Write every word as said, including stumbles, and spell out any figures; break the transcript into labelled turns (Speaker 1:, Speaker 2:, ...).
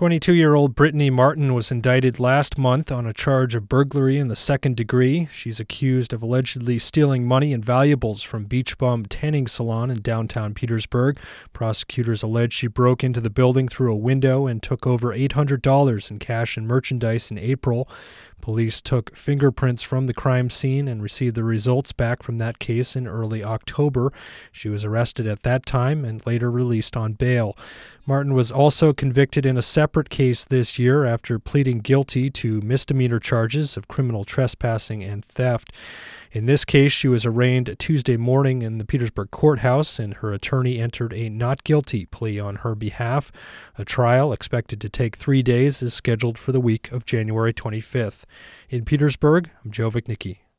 Speaker 1: twenty-two-year-old Brittany Martin was indicted last month on a charge of burglary in the second degree. She's accused of allegedly stealing money and valuables from Beach Bum Tanning Salon in downtown Petersburg. Prosecutors allege she broke into the building through a window and took over eight hundred dollars in cash and merchandise in April. Police took fingerprints from the crime scene and received the results back from that case in early October. She was arrested at that time and later released on bail. Martin was also convicted in a separate case this year after pleading guilty to misdemeanor charges of criminal trespassing and theft. In this case, she was arraigned Tuesday morning in the Petersburg courthouse, and her attorney entered a not guilty plea on her behalf. A trial, expected to take three days, is scheduled for the week of January twenty-fifth. In Petersburg, I'm Joe Vicnicki.